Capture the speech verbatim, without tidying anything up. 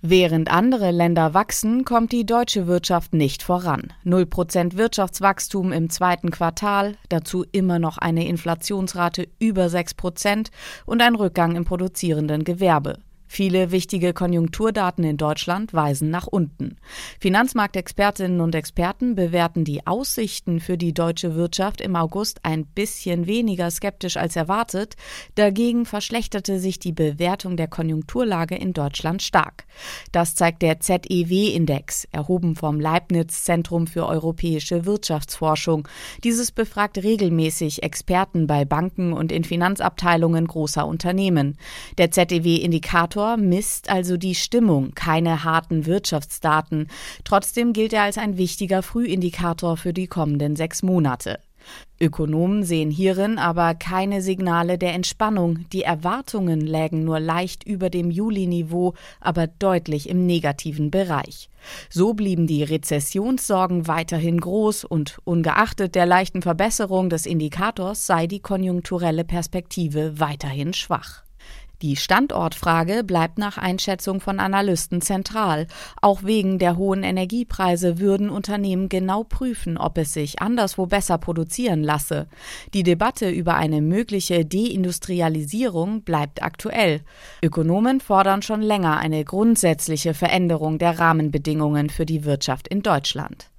Während andere Länder wachsen, kommt die deutsche Wirtschaft nicht voran. null Prozent Wirtschaftswachstum im zweiten Quartal, dazu immer noch eine Inflationsrate über sechs Prozent und ein Rückgang im produzierenden Gewerbe. Viele wichtige Konjunkturdaten in Deutschland weisen nach unten. Finanzmarktexpertinnen und Experten bewerten die Aussichten für die deutsche Wirtschaft im August ein bisschen weniger skeptisch als erwartet. Dagegen verschlechterte sich die Bewertung der Konjunkturlage in Deutschland stark. Das zeigt der Z E W-Index, erhoben vom Leibniz-Zentrum für europäische Wirtschaftsforschung. Dieses befragt regelmäßig Experten bei Banken und in Finanzabteilungen großer Unternehmen. Der Z E W-Indikator misst also die Stimmung, keine harten Wirtschaftsdaten. Trotzdem gilt er als ein wichtiger Frühindikator für die kommenden sechs Monate. Ökonomen sehen hierin aber keine Signale der Entspannung. Die Erwartungen lägen nur leicht über dem Juli-Niveau, aber deutlich im negativen Bereich. So blieben die Rezessionssorgen weiterhin groß und ungeachtet der leichten Verbesserung des Indikators sei die konjunkturelle Perspektive weiterhin schwach. Die Standortfrage bleibt nach Einschätzung von Analysten zentral. Auch wegen der hohen Energiepreise würden Unternehmen genau prüfen, ob es sich anderswo besser produzieren lasse. Die Debatte über eine mögliche Deindustrialisierung bleibt aktuell. Ökonomen fordern schon länger eine grundsätzliche Veränderung der Rahmenbedingungen für die Wirtschaft in Deutschland.